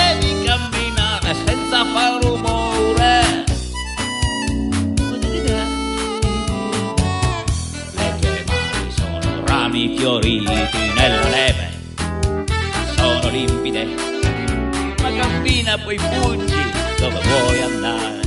devi camminare senza far rumore. Le tue mani sono rami fioriti nella neve, sono limpide, ma cammina poi fuggi dove vuoi andare.